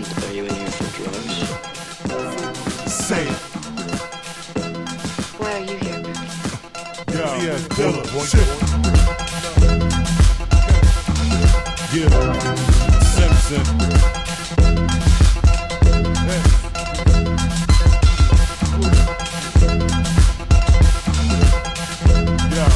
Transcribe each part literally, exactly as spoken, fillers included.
Are you in here for drugs? Say it. Why are you here, Billy? Yeah, yeah, Dilla, shit. Yeah, Simpson. Yeah. Yeah.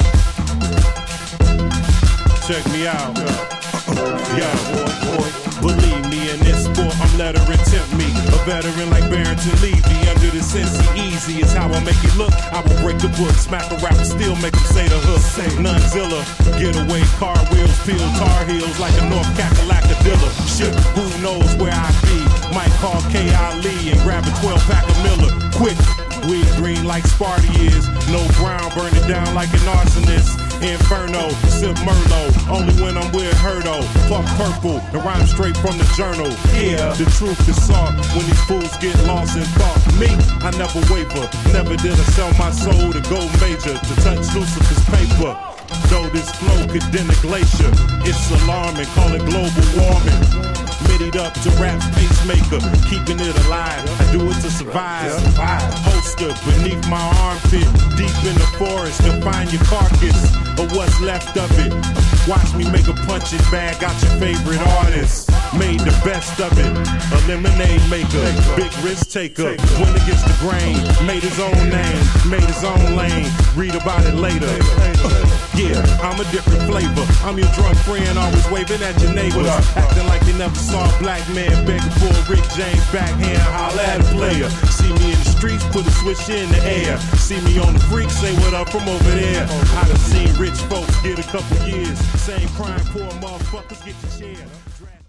Check me out. Yeah, boy, boy. Believe me, in this sport, I'm let her attempt me. A veteran like Barrington Levy. Under the Cincy easy is how I make it look. I will break the book, smack a rapper, still make him say the hook. Nunzilla, getaway, car wheels, peel tar heels like a North Kakalakadilla. Shit, who knows where I be? Might call K Ali and grab a twelve pack of Miller. Quick, weed green like Sparty is. No brown, burn it down like an arsonist. Inferno, sip Merlot, only when I'm with her though. Fuck purple, and rhyme straight from the journal. Yeah, the truth is sought when these fools get lost in thought. Me, I never waver, never did I sell my soul to go major, to touch Lucifer's paper. Though this flow could dent a glacier, it's alarming, call it global warming. Middied up to rap's pacemaker, keeping it alive, I do it to survive. Holster beneath my armpit, deep in the forest to find your carcass, or what's left of it. Watch me make a punching bag out your favorite artist. Made the best of it, a lemonade maker, big risk taker. Went against the grain, made his own name, made his own lane. Read about it later. Yeah, I'm a different flavor. I'm your drunk friend, always waving at your neighbors, acting like they never saw a black man begging for a Rick James backhand. Holla at a player. See me in the streets, put a switch in the air. See me on the freak, say what up from over there. I done seen rich folks get a couple years. Same crime, poor motherfuckers get your share.